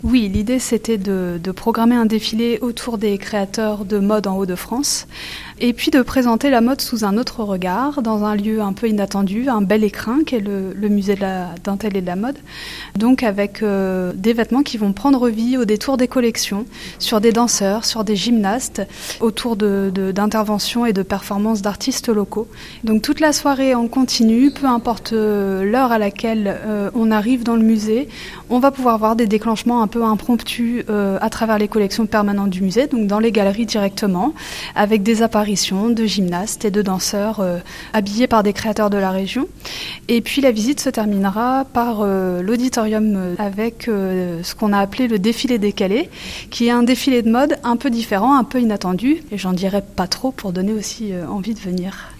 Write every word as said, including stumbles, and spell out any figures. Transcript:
Oui, l'idée c'était de, de programmer un défilé autour des créateurs de mode en Hauts-de-France et puis de présenter la mode sous un autre regard, dans un lieu un peu inattendu, un bel écrin qui est le, le musée de la dentelle et de la mode. Donc avec euh, des vêtements qui vont prendre vie au détour des collections, sur des danseurs, sur des gymnastes, autour de, de, d'interventions et de performances d'artistes locaux. Donc toute la soirée en continu, peu importe l'heure à laquelle euh, on arrive dans le musée, on va pouvoir voir des déclenchements un peu impromptus euh, à travers les collections permanentes du musée, donc dans les galeries directement, avec des apparitions de gymnastes et de danseurs euh, habillés par des créateurs de la région. Et puis la visite se terminera par euh, l'auditorium avec euh, ce qu'on a appelé le défilé décalé, qui est un défilé de mode un peu différent, un peu inattendu, et j'en dirai pas trop pour donner aussi euh, envie de venir.